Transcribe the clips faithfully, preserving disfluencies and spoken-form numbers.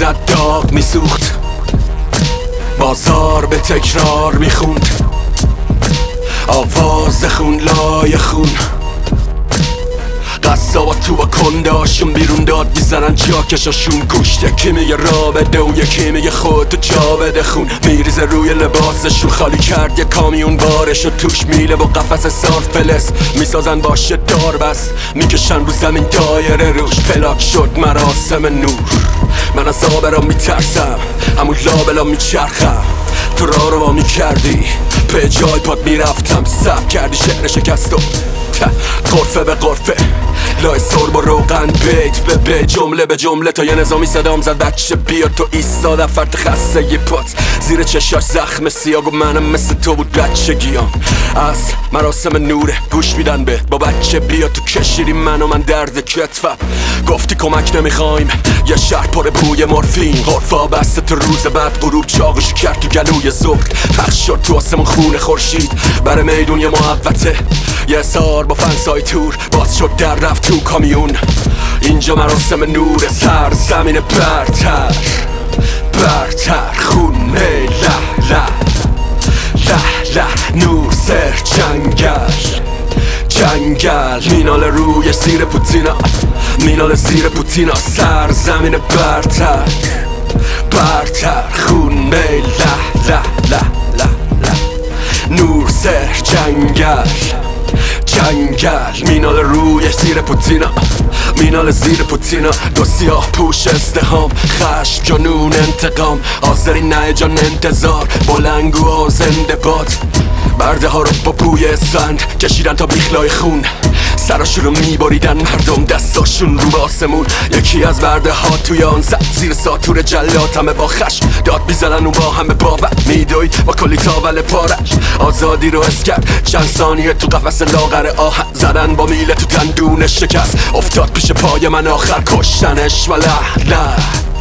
میزد داغ میسوخت، بازار به تکرار میخوند، آواز خون لای خون. قصابا تو با کنداشون بیرون داد میزنن جاکشاشون گوشت. یکی میگه را بده و یکی میگه خودتو جا بده. خون میریزه روی لباسشون، خالی کرد یه کامیون بارشو توش میله و قفس سار فلس میسازن باشه دار بس، میکشن رو زمین دایره روش. پلاک شد مراسم نور، من از آبرا میترسم، همون لابلا میچرخم. تو را رو میکردی به جای پاد میرفتم، سب کردی شعر شکستو قرفه به قرفه، لای سرب و روغن، بیت به بیت، جمله به جمله. تا یه نظامی صدام زد بچه بیا. تو ایستادم فرد خسته یه پات زیر چشاش زخم سیاه و منم مثل تو بود بچگیام. از مراسم نوره گوش میدن به با بچه بیا. تو کشیدی من و من درد کتفم، گفتی کمک نمیخوایم، یه شهر پر بوی مورفین. غرفا بسته تو روز بعد غروب چاقشو کرد تو گلوی ظهر. پخش شد تو آسمون خون خورشید بر میدون یه محوطه، یه سار با فنسای تور باز شد در رفت تو کامیون. اینجا مراسم نور سر زمین برتر برتر، خونه له له له له، نور سر جنگل جنگل، مینال روی زیر پوتینا، مینال زیر پوتینا، سر زمین برتر برتر، خونه له له له له له، نور سر جنگل جنگل، مینال روی زیر پوتینا، مینال زیر پوتینا. دو سیاه پوش ازدهام، خشم جنون انتقام، آذری نه جان انتظار، بلنگو و زنده باد. برده ها رو با بوی اسفند کشیدن تا بیخلای خون، سراشون رو میبریدن مردم دستاشون رو به آسمون. یکی از برده ها توی آن زد زیر ساتور جلات، همه با خشم داد میزنن و با همه باور میدوید با کلی تاول پارش. آزادی رو حس کرد چند ثانیه تو قفس لاغر آهن، زدن با میله تو دندون شکست، افتاد پیش پای من آخر کشتنش و له له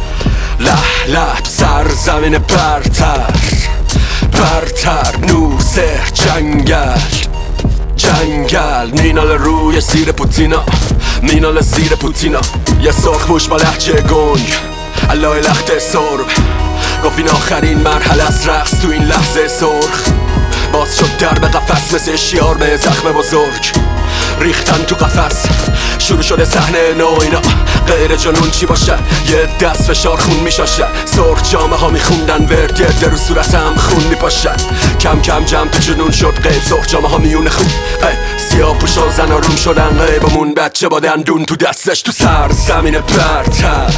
له له، تو سر زمین برتر برتر، نور سر جنگل جنگل، مینال روی زیر پوتینا، مینال زیر پوتینا. یه سرخ موش با لحجه گنگ علای لخت سرب، گفت این آخرین مرحله از رقص تو این لحظه سرخ. باز شد در به قفس مثل شیار به زخم بزرگ، ریختن تو قفس شروع شده صحنه نو. اینا غیر جنون چی باشه، یه دست فشار خون میشاشن، سرخ جامه ها میخوندن ورد، یه در صورت هم خون میپاشن. کم کم جمع تو جنون شد غیب، سرخ جامه ها میونه خون، سیاه پوشا زن روم شدن غیبمون. بچه با دندون تو دستش تو سر زمین برتر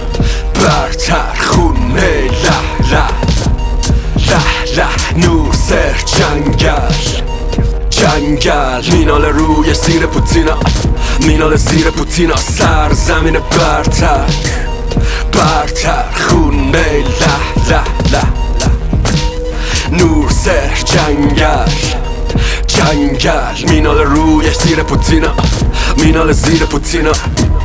برتر، خونه له له له له، نور سر جنگل جنگل، مینال روی زیر پوتینا، مینال زیر پوتینا، سر زمین برتر برتر، خونه له له له له، نور سر جنگل جنگل، مینال روی زیر پوتینا، مینال زیر پوتینا.